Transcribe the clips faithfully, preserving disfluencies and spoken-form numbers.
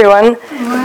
everyone.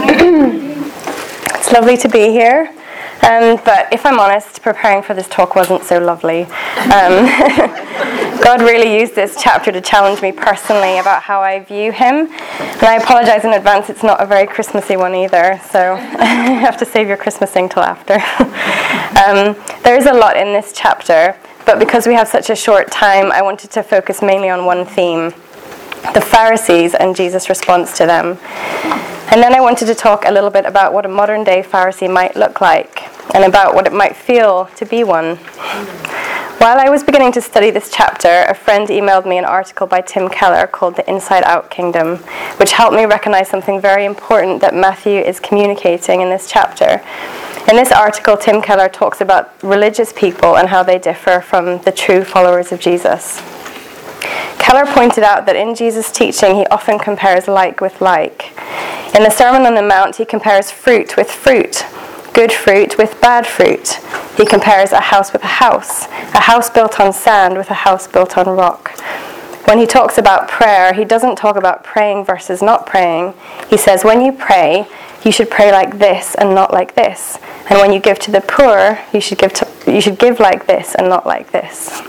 It's lovely to be here. Um, but if I'm honest, preparing for this talk wasn't so lovely. Um, God really used this chapter to challenge me personally about how I view him. And I apologize in advance, it's not a very Christmassy one either, so you have to save your Christmasing till after. um, there is a lot in this chapter, but because we have such a short time, I wanted to focus mainly on one theme: the Pharisees and Jesus' response to them. And then I wanted to talk a little bit about what a modern day Pharisee might look like and about what it might feel to be one. While I was beginning to study this chapter, a friend emailed me an article by Tim Keller called The Inside Out Kingdom, which helped me recognize something very important that Matthew is communicating in this chapter. In this article, Tim Keller talks about religious people and how they differ from the true followers of Jesus. Keller pointed out that in Jesus' teaching, he often compares like with like. In the Sermon on the Mount, he compares fruit with fruit, good fruit with bad fruit. He compares a house with a house, a house built on sand with a house built on rock. When he talks about prayer, he doesn't talk about praying versus not praying. He says, when you pray, you should pray like this and not like this. And when you give to the poor, you should give to, you should give like this and not like this.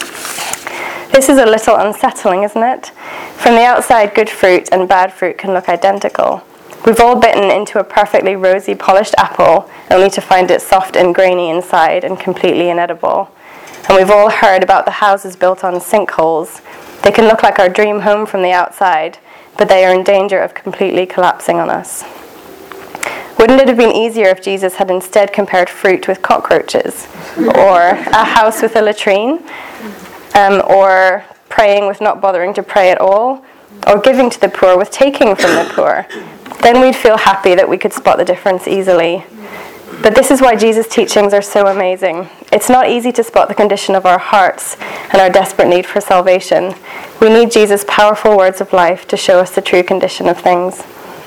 This is a little unsettling, isn't it? From the outside, good fruit and bad fruit can look identical. We've all bitten into a perfectly rosy, polished apple, only to find it soft and grainy inside and completely inedible. And we've all heard about the houses built on sinkholes. They can look like our dream home from the outside, but they are in danger of completely collapsing on us. Wouldn't it have been easier if Jesus had instead compared fruit with cockroaches, or a house with a latrine? Um, or praying with not bothering to pray at all, or giving to the poor with taking from the poor? Then we'd feel happy that we could spot the difference easily. But this is why Jesus' teachings are so amazing. It's not easy to spot the condition of our hearts and our desperate need for salvation. We need Jesus' powerful words of life to show us the true condition of things.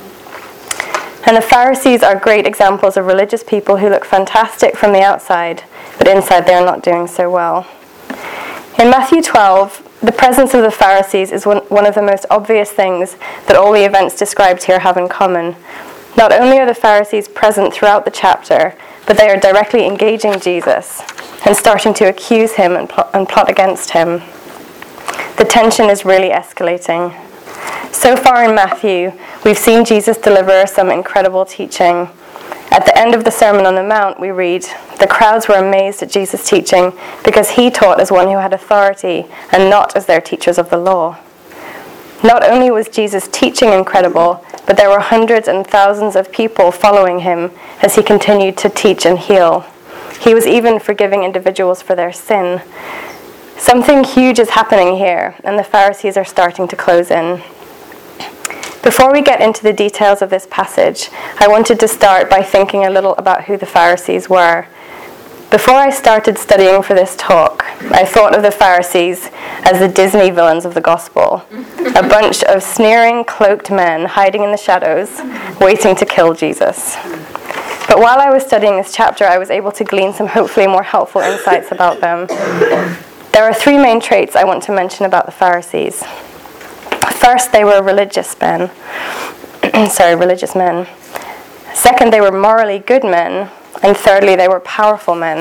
And the Pharisees are great examples of religious people who look fantastic from the outside, but inside they're not doing so well. In Matthew twelve, the presence of the Pharisees is one, one of the most obvious things that all the events described here have in common. Not only are the Pharisees present throughout the chapter, but they are directly engaging Jesus and starting to accuse him and plot, and plot against him. The tension is really escalating. So far in Matthew, we've seen Jesus deliver some incredible teaching. At the end of the Sermon on the Mount, we read, "The crowds were amazed at Jesus' teaching because he taught as one who had authority and not as their teachers of the law." Not only was Jesus' teaching incredible, but there were hundreds and thousands of people following him as he continued to teach and heal. He was even forgiving individuals for their sin. Something huge is happening here, and the Pharisees are starting to close in. Before we get into the details of this passage, I wanted to start by thinking a little about who the Pharisees were. Before I started studying for this talk, I thought of the Pharisees as the Disney villains of the gospel, a bunch of sneering, cloaked men hiding in the shadows, waiting to kill Jesus. But while I was studying this chapter, I was able to glean some hopefully more helpful insights about them. There are three main traits I want to mention about the Pharisees. First, they were religious men. Sorry, religious men. Second, they were morally good men. And thirdly, they were powerful men.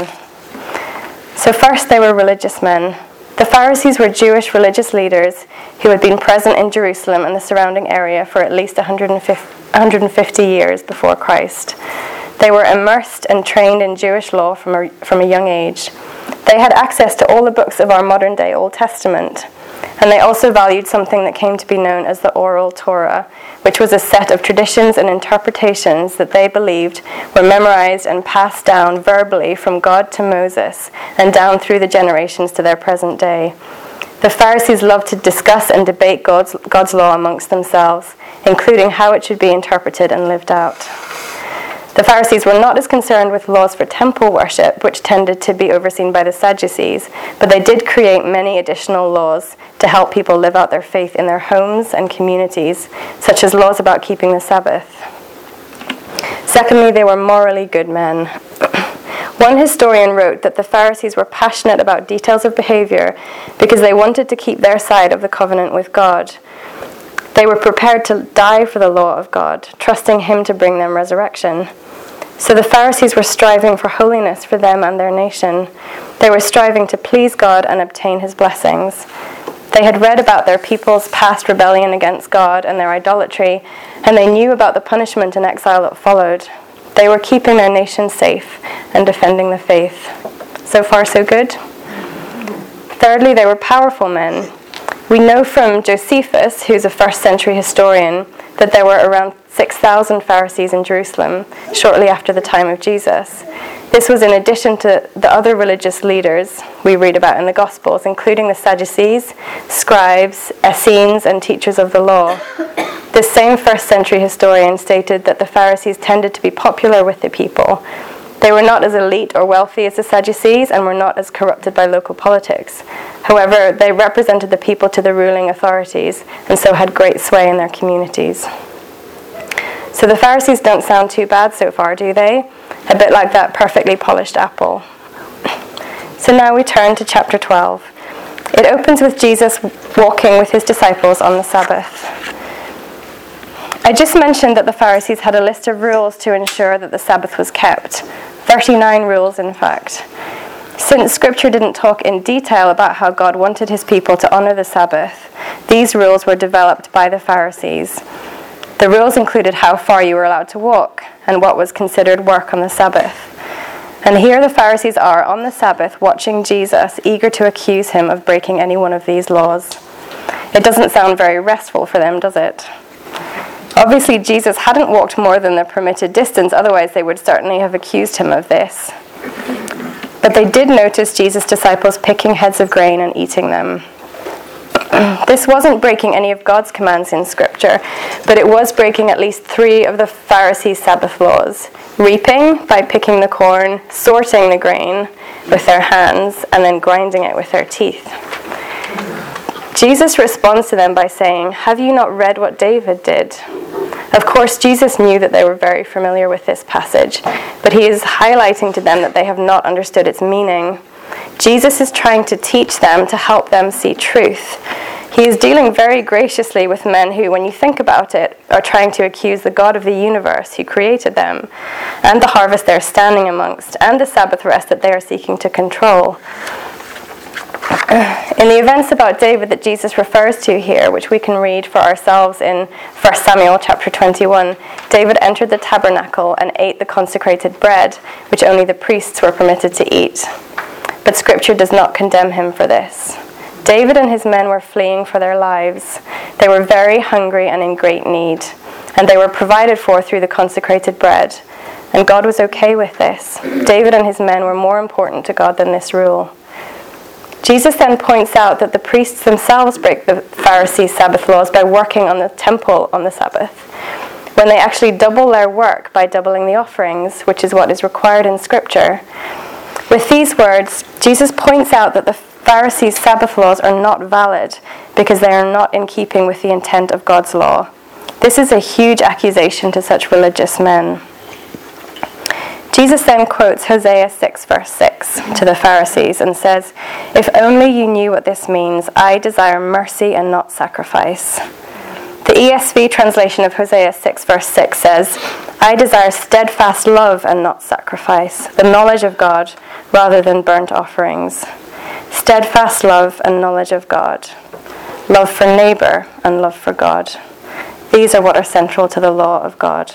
So first, they were religious men. The Pharisees were Jewish religious leaders who had been present in Jerusalem and the surrounding area for at least one hundred fifty years before Christ. They were immersed and trained in Jewish law from a, from a young age. They had access to all the books of our modern-day Old Testament. And they also valued something that came to be known as the Oral Torah, which was a set of traditions and interpretations that they believed were memorized and passed down verbally from God to Moses and down through the generations to their present day. The Pharisees loved to discuss and debate God's, God's law amongst themselves, including how it should be interpreted and lived out. The Pharisees were not as concerned with laws for temple worship, which tended to be overseen by the Sadducees, but they did create many additional laws to help people live out their faith in their homes and communities, such as laws about keeping the Sabbath. Secondly, they were morally good men. One historian wrote that the Pharisees were passionate about details of behavior because they wanted to keep their side of the covenant with God. They were prepared to die for the law of God, trusting him to bring them resurrection. So the Pharisees were striving for holiness for them and their nation. They were striving to please God and obtain his blessings. They had read about their people's past rebellion against God and their idolatry, and they knew about the punishment and exile that followed. They were keeping their nation safe and defending the faith. So far, so good. Thirdly, they were powerful men. We know from Josephus, who's a first century historian, that there were around six thousand Pharisees in Jerusalem shortly after the time of Jesus. This was in addition to the other religious leaders we read about in the Gospels, including the Sadducees, scribes, Essenes, and teachers of the law. This same first century historian stated that the Pharisees tended to be popular with the people. They were not as elite or wealthy as the Sadducees and were not as corrupted by local politics. However, they represented the people to the ruling authorities and so had great sway in their communities. So the Pharisees don't sound too bad so far, do they? A bit like that perfectly polished apple. So now we turn to chapter twelve. It opens with Jesus walking with his disciples on the Sabbath. I just mentioned that the Pharisees had a list of rules to ensure that the Sabbath was kept. thirty-nine rules, in fact. Since Scripture didn't talk in detail about how God wanted his people to honor the Sabbath, these rules were developed by the Pharisees. The rules included how far you were allowed to walk and what was considered work on the Sabbath. And here the Pharisees are on the Sabbath watching Jesus, eager to accuse him of breaking any one of these laws. It doesn't sound very restful for them, does it? Obviously, Jesus hadn't walked more than the permitted distance, otherwise they would certainly have accused him of this. But they did notice Jesus' disciples picking heads of grain and eating them. This wasn't breaking any of God's commands in Scripture, but it was breaking at least three of the Pharisees' Sabbath laws. Reaping, by picking the corn, sorting the grain with their hands, and then grinding it with their teeth. Jesus responds to them by saying, "Have you not read what David did?" Of course, Jesus knew that they were very familiar with this passage, but he is highlighting to them that they have not understood its meaning. Jesus is trying to teach them to help them see truth. He is dealing very graciously with men who, when you think about it, are trying to accuse the God of the universe who created them, and the harvest they're standing amongst, and the Sabbath rest that they are seeking to control. In the events about David that Jesus refers to here, which we can read for ourselves in First Samuel chapter twenty-one, David entered the tabernacle and ate the consecrated bread, which only the priests were permitted to eat. But Scripture does not condemn him for this. David and his men were fleeing for their lives. They were very hungry and in great need, and they were provided for through the consecrated bread. And God was okay with this. David and his men were more important to God than this rule. Jesus then points out that the priests themselves break the Pharisees' Sabbath laws by working on the temple on the Sabbath, when they actually double their work by doubling the offerings, which is what is required in Scripture. With these words, Jesus points out that the Pharisees' Sabbath laws are not valid because they are not in keeping with the intent of God's law. This is a huge accusation to such religious men. Jesus then quotes Hosea six verse six to the Pharisees and says, "If only you knew what this means, I desire mercy and not sacrifice." The E S V translation of Hosea six verse six says, "I desire steadfast love and not sacrifice, the knowledge of God rather than burnt offerings." Steadfast love and knowledge of God. Love for neighbor and love for God. These are what are central to the law of God.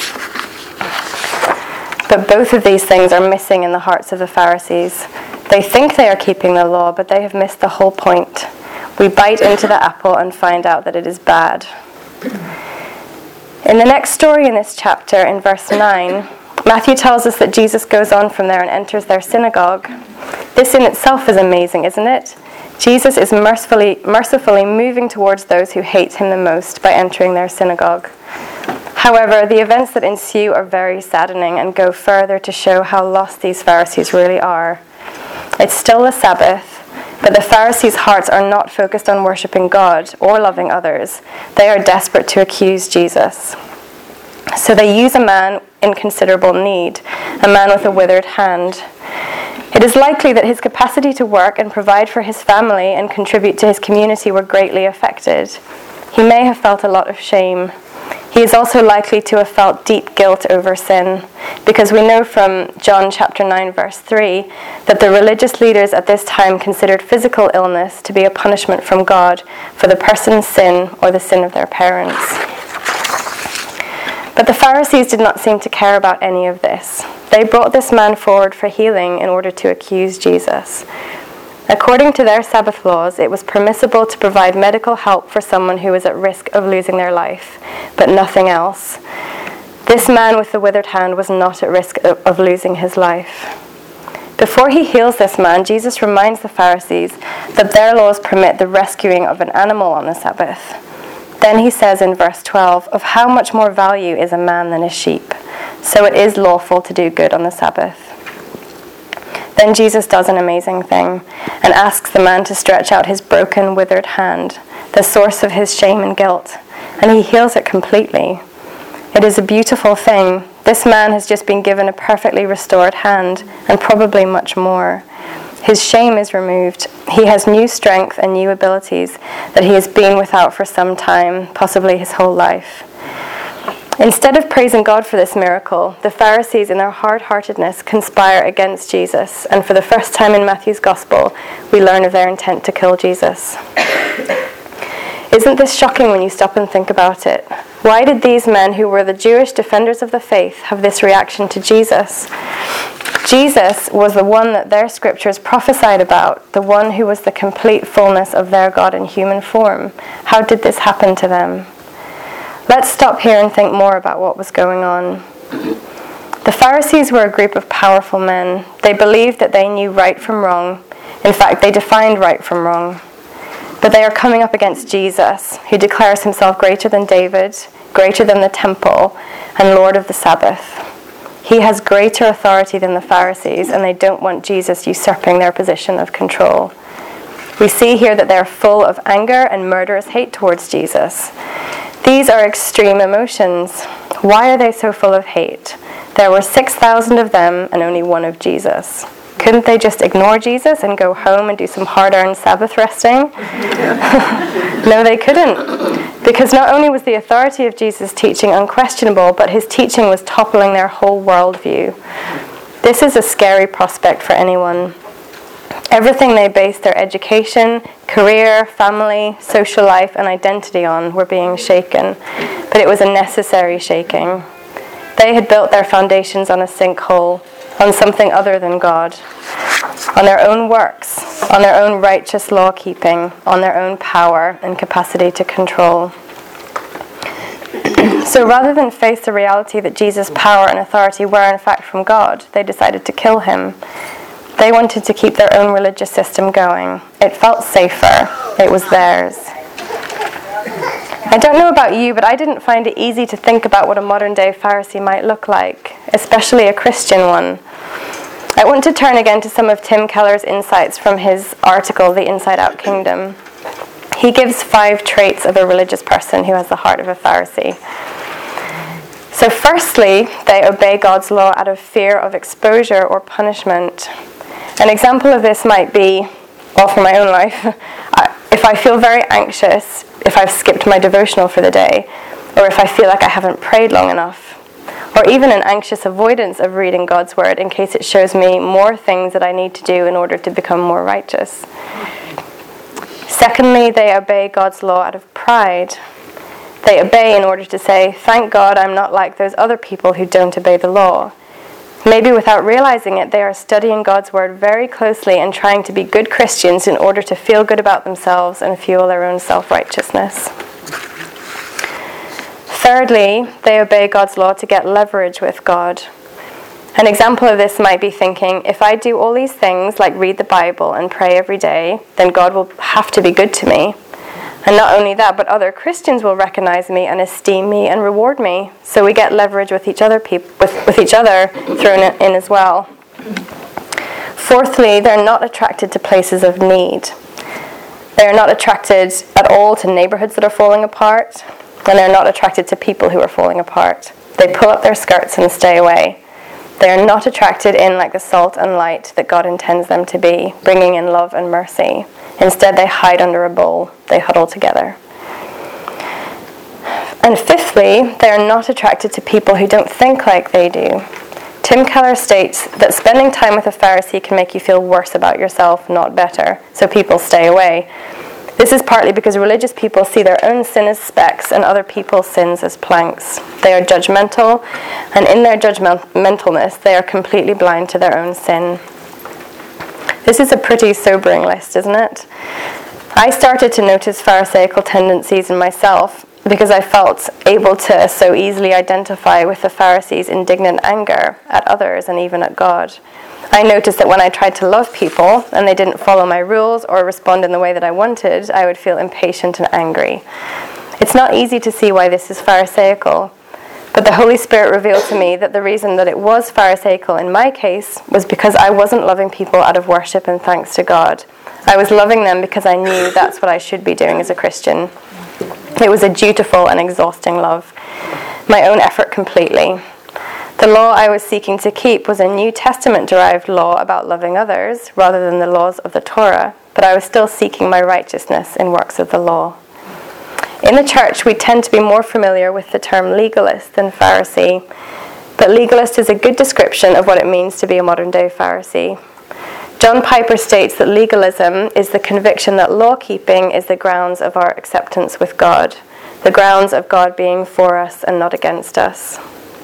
But both of these things are missing in the hearts of the Pharisees. They think they are keeping the law, but they have missed the whole point. We bite into the apple and find out that it is bad. In the next story in this chapter, in verse nine, Matthew tells us that Jesus goes on from there and enters their synagogue. This in itself is amazing, isn't it? Jesus is mercifully, mercifully moving towards those who hate him the most by entering their synagogue. However, the events that ensue are very saddening and go further to show how lost these Pharisees really are. It's still the Sabbath, but the Pharisees' hearts are not focused on worshipping God or loving others. They are desperate to accuse Jesus. So they use a man in considerable need, a man with a withered hand. It is likely that his capacity to work and provide for his family and contribute to his community were greatly affected. He may have felt a lot of shame. He is also likely to have felt deep guilt over sin, because we know from John chapter nine verse three that the religious leaders at this time considered physical illness to be a punishment from God for the person's sin or the sin of their parents. But the Pharisees did not seem to care about any of this. They brought this man forward for healing in order to accuse Jesus. According to their Sabbath laws, it was permissible to provide medical help for someone who was at risk of losing their life, but nothing else. This man with the withered hand was not at risk of losing his life. Before he heals this man, Jesus reminds the Pharisees that their laws permit the rescuing of an animal on the Sabbath. Then he says in verse twelve, "Of how much more value is a man than a sheep? So it is lawful to do good on the Sabbath." Then Jesus does an amazing thing and asks the man to stretch out his broken, withered hand, the source of his shame and guilt, and he heals it completely. It is a beautiful thing. This man has just been given a perfectly restored hand, and probably much more. His shame is removed. He has new strength and new abilities that he has been without for some time, possibly his whole life. Instead of praising God for this miracle, the Pharisees in their hard-heartedness conspire against Jesus, and for the first time in Matthew's Gospel, we learn of their intent to kill Jesus. Isn't this shocking when you stop and think about it? Why did these men, who were the Jewish defenders of the faith, have this reaction to Jesus? Jesus was the one that their scriptures prophesied about, the one who was the complete fullness of their God in human form. How did this happen to them? Let's stop here and think more about what was going on. The Pharisees were a group of powerful men. They believed that they knew right from wrong. In fact, they defined right from wrong. But they are coming up against Jesus, who declares himself greater than David, greater than the temple, and Lord of the Sabbath. He has greater authority than the Pharisees, and they don't want Jesus usurping their position of control. We see here that they are full of anger and murderous hate towards Jesus. These are extreme emotions. Why are they so full of hate? There were six thousand of them and only one of Jesus. Couldn't they just ignore Jesus and go home and do some hard-earned Sabbath resting? No, they couldn't. Because not only was the authority of Jesus' teaching unquestionable, but his teaching was toppling their whole worldview. This is a scary prospect for anyone. Everything they based their education, career, family, social life, and identity on were being shaken, but it was a necessary shaking. They had built their foundations on a sinkhole, on something other than God, on their own works, on their own righteous law-keeping, on their own power and capacity to control. So rather than face the reality that Jesus' power and authority were in fact from God, they decided to kill him. They wanted to keep their own religious system going. It felt safer. It was theirs. I don't know about you, but I didn't find it easy to think about what a modern-day Pharisee might look like, especially a Christian one. I want to turn again to some of Tim Keller's insights from his article, The Inside Out Kingdom. He gives five traits of a religious person who has the heart of a Pharisee. So firstly, they obey God's law out of fear of exposure or punishment. An example of this might be, well, from my own life, if I feel very anxious, if I've skipped my devotional for the day, or if I feel like I haven't prayed long enough, or even an anxious avoidance of reading God's word in case it shows me more things that I need to do in order to become more righteous. Secondly, they obey God's law out of pride. They obey in order to say, thank God I'm not like those other people who don't obey the law. Maybe without realizing it, they are studying God's word very closely and trying to be good Christians in order to feel good about themselves and fuel their own self-righteousness. Thirdly, they obey God's law to get leverage with God. An example of this might be thinking, if I do all these things like read the Bible and pray every day, then God will have to be good to me. And not only that, but other Christians will recognize me and esteem me and reward me. So we get leverage with each other, peop- with, with each other thrown in as well. Fourthly, they're not attracted to places of need. They are not attracted at all to neighborhoods that are falling apart, and they're not attracted to people who are falling apart. They pull up their skirts and stay away. They are not attracted in like the salt and light that God intends them to be, bringing in love and mercy. Instead, they hide under a bowl. They huddle together. And fifthly, they are not attracted to people who don't think like they do. Tim Keller states that spending time with a Pharisee can make you feel worse about yourself, not better, so people stay away. This is partly because religious people see their own sin as specks and other people's sins as planks. They are judgmental, and in their judgmentalness, they are completely blind to their own sin. This is a pretty sobering list, isn't it? I started to notice Pharisaical tendencies in myself because I felt able to so easily identify with the Pharisees' indignant anger at others and even at God. I noticed that when I tried to love people and they didn't follow my rules or respond in the way that I wanted, I would feel impatient and angry. It's not easy to see why this is Pharisaical, but the Holy Spirit revealed to me that the reason that it was Pharisaical in my case was because I wasn't loving people out of worship and thanks to God. I was loving them because I knew that's what I should be doing as a Christian. It was a dutiful and exhausting love, my own effort completely. The law I was seeking to keep was a New Testament-derived law about loving others rather than the laws of the Torah, but I was still seeking my righteousness in works of the law. In the church, we tend to be more familiar with the term legalist than Pharisee, but legalist is a good description of what it means to be a modern-day Pharisee. John Piper states that legalism is the conviction that law-keeping is the grounds of our acceptance with God, the grounds of God being for us and not against us.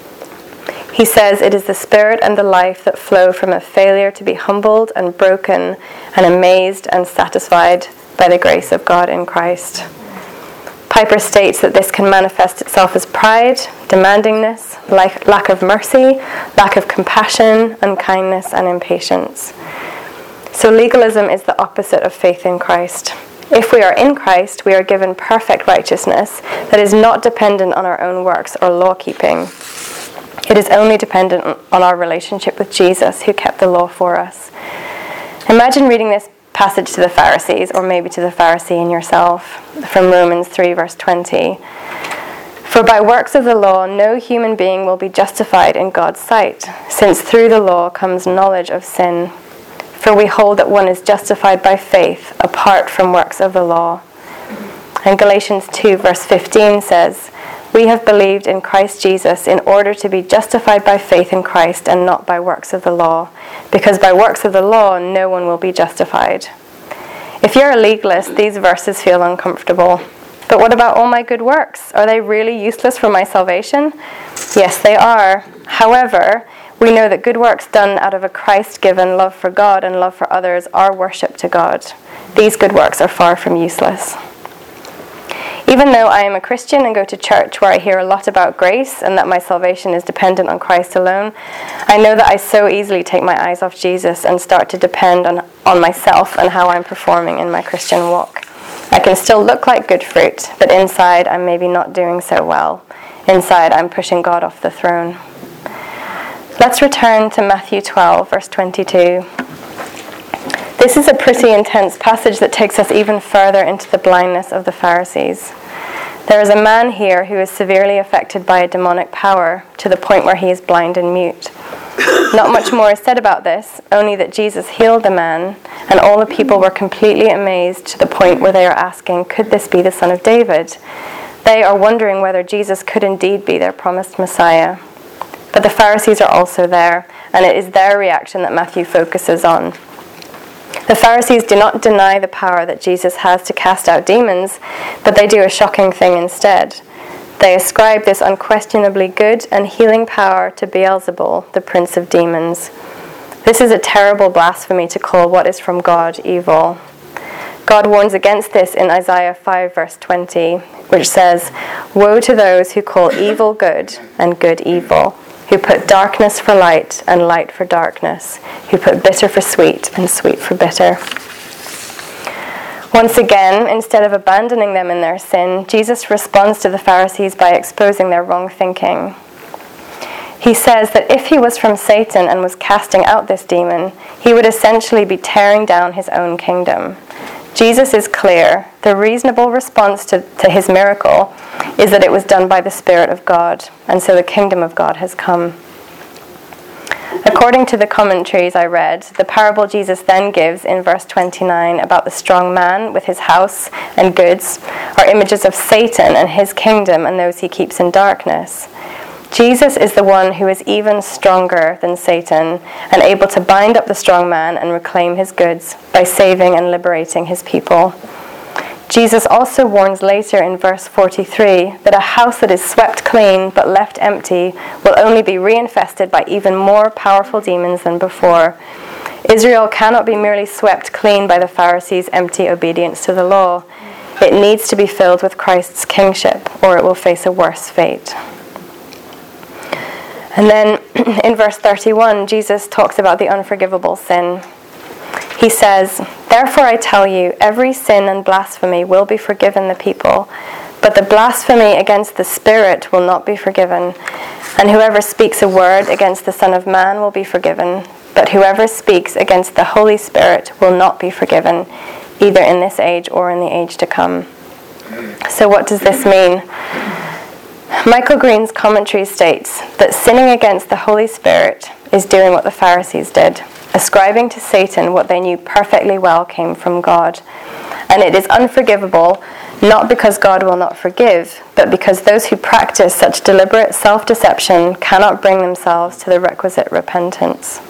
He says it is the spirit and the life that flow from a failure to be humbled and broken and amazed and satisfied by the grace of God in Christ. Piper states that this can manifest itself as pride, demandingness, like lack of mercy, lack of compassion, unkindness, and impatience. So legalism is the opposite of faith in Christ. If we are in Christ, we are given perfect righteousness that is not dependent on our own works or law-keeping. It is only dependent on our relationship with Jesus, who kept the law for us. Imagine reading this passage to the Pharisees, or maybe to the Pharisee in yourself, from Romans three, verse twenty. For by works of the law, no human being will be justified in God's sight, since through the law comes knowledge of sin. For we hold that one is justified by faith, apart from works of the law. And Galatians two, verse fifteen says, we have believed in Christ Jesus in order to be justified by faith in Christ and not by works of the law, because by works of the law no one will be justified. If you're a legalist, these verses feel uncomfortable. But what about all my good works? Are they really useless for my salvation? Yes, they are. However, we know that good works done out of a Christ-given love for God and love for others are worship to God. These good works are far from useless. Even though I am a Christian and go to church where I hear a lot about grace and that my salvation is dependent on Christ alone, I know that I so easily take my eyes off Jesus and start to depend on, on myself and how I'm performing in my Christian walk. I can still look like good fruit, but inside I'm maybe not doing so well. Inside I'm pushing God off the throne. Let's return to Matthew twelve, verse twenty-two. This is a pretty intense passage that takes us even further into the blindness of the Pharisees. There is a man here who is severely affected by a demonic power to the point where he is blind and mute. Not much more is said about this, only that Jesus healed the man, and all the people were completely amazed to the point where they are asking, could this be the son of David? They are wondering whether Jesus could indeed be their promised Messiah. But the Pharisees are also there, and it is their reaction that Matthew focuses on. The Pharisees do not deny the power that Jesus has to cast out demons, but they do a shocking thing instead. They ascribe this unquestionably good and healing power to Beelzebul, the prince of demons. This is a terrible blasphemy to call what is from God evil. God warns against this in Isaiah five, verse twenty, which says, woe to those who call evil good and good evil, who put darkness for light and light for darkness, who put bitter for sweet and sweet for bitter. Once again, instead of abandoning them in their sin, Jesus responds to the Pharisees by exposing their wrong thinking. He says that if he was from Satan and was casting out this demon, he would essentially be tearing down his own kingdom. Jesus is clear. The reasonable response to, to his miracle is that it was done by the Spirit of God, and so the kingdom of God has come. According to the commentaries I read, the parable Jesus then gives in verse twenty-nine about the strong man with his house and goods are images of Satan and his kingdom and those he keeps in darkness. Jesus is the one who is even stronger than Satan and able to bind up the strong man and reclaim his goods by saving and liberating his people. Jesus also warns later in verse forty-three that a house that is swept clean but left empty will only be reinfested by even more powerful demons than before. Israel cannot be merely swept clean by the Pharisees' empty obedience to the law. It needs to be filled with Christ's kingship, or it will face a worse fate. And then in verse thirty-one, Jesus talks about the unforgivable sin. He says, "Therefore I tell you, every sin and blasphemy will be forgiven the people, but the blasphemy against the Spirit will not be forgiven. And whoever speaks a word against the Son of Man will be forgiven, but whoever speaks against the Holy Spirit will not be forgiven, either in this age or in the age to come." So what does this mean? Michael Green's commentary states that sinning against the Holy Spirit is doing what the Pharisees did, ascribing to Satan what they knew perfectly well came from God. And it is unforgivable, not because God will not forgive, but because those who practice such deliberate self-deception cannot bring themselves to the requisite repentance.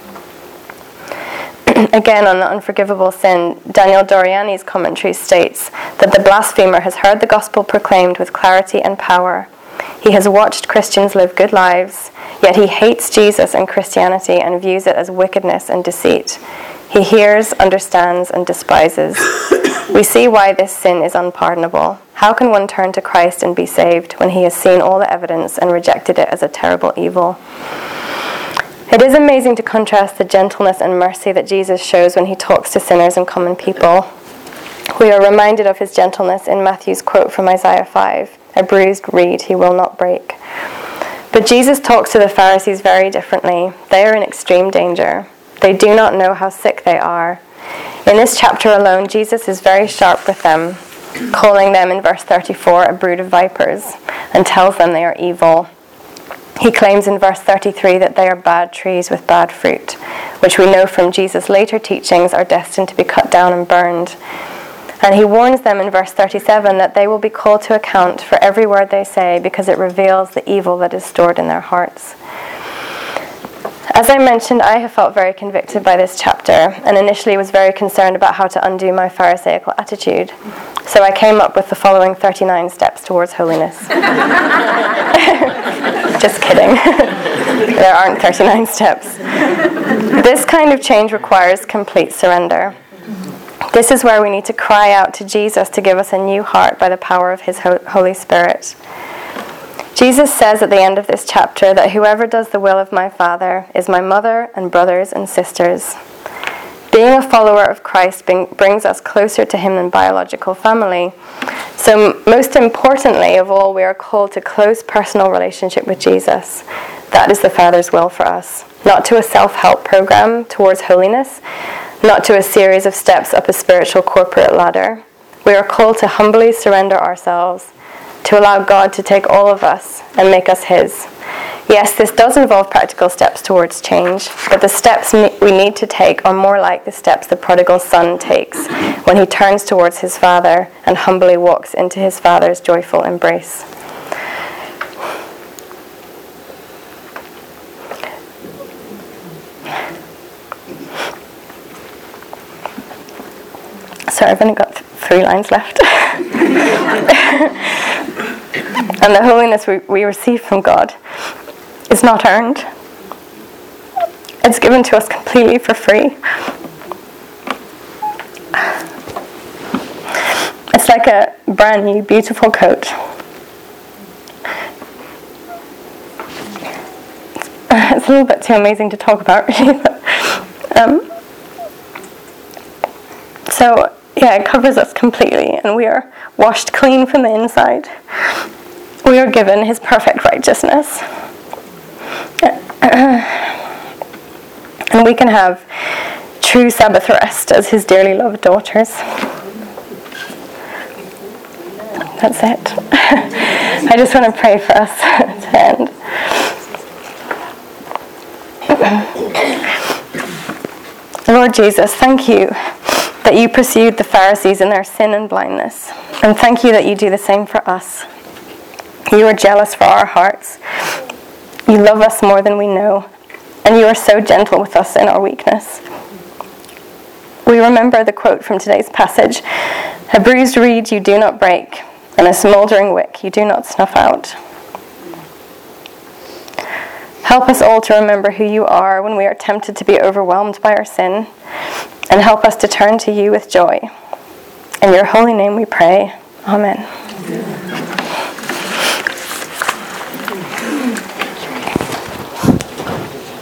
Again, on the unforgivable sin, Daniel Doriani's commentary states that the blasphemer has heard the gospel proclaimed with clarity and power. He has watched Christians live good lives, yet he hates Jesus and Christianity and views it as wickedness and deceit. He hears, understands, and despises. We see why this sin is unpardonable. How can one turn to Christ and be saved when he has seen all the evidence and rejected it as a terrible evil? It is amazing to contrast the gentleness and mercy that Jesus shows when he talks to sinners and common people. We are reminded of his gentleness in Matthew's quote from Isaiah five, "A bruised reed he will not break." But Jesus talks to the Pharisees very differently. They are in extreme danger. They do not know how sick they are. In this chapter alone, Jesus is very sharp with them, calling them in verse thirty-four a brood of vipers, and tells them they are evil. He claims in verse thirty-three that they are bad trees with bad fruit, which we know from Jesus' later teachings are destined to be cut down and burned. And he warns them in verse thirty-seven that they will be called to account for every word they say because it reveals the evil that is stored in their hearts. As I mentioned, I have felt very convicted by this chapter and initially was very concerned about how to undo my Pharisaical attitude. So I came up with the following thirty-nine steps towards holiness. Just kidding. There aren't thirty-nine steps. This kind of change requires complete surrender. This is where we need to cry out to Jesus to give us a new heart by the power of his Holy Spirit. Jesus says at the end of this chapter that whoever does the will of my Father is my mother and brothers and sisters. Being a follower of Christ brings us closer to him than biological family. So most importantly of all, we are called to close personal relationship with Jesus. That is the Father's will for us. Not to a self-help program towards holiness, not to a series of steps up a spiritual corporate ladder. We are called to humbly surrender ourselves, to allow God to take all of us and make us his. Yes, this does involve practical steps towards change, but the steps we need to take are more like the steps the prodigal son takes when he turns towards his father and humbly walks into his father's joyful embrace. Sorry, I've only got th- three lines left. And the holiness we, we receive from God is not earned. It's given to us completely for free. It's like a brand new, beautiful coat. It's a little bit too amazing to talk about, really. But, um, so, yeah, it covers us completely, and we are washed clean from the inside. We are given his perfect righteousness. And we can have true Sabbath rest as his dearly loved daughters. That's it. I just want to pray for us to end. Lord Jesus, thank you that you pursued the Pharisees in their sin and blindness. And thank you that you do the same for us. You are jealous for our hearts. You love us more than we know. And you are so gentle with us in our weakness. We remember the quote from today's passage, "A bruised reed you do not break, and a smouldering wick you do not snuff out." Help us all to remember who you are when we are tempted to be overwhelmed by our sin, and help us to turn to you with joy. In your holy name we pray. Amen.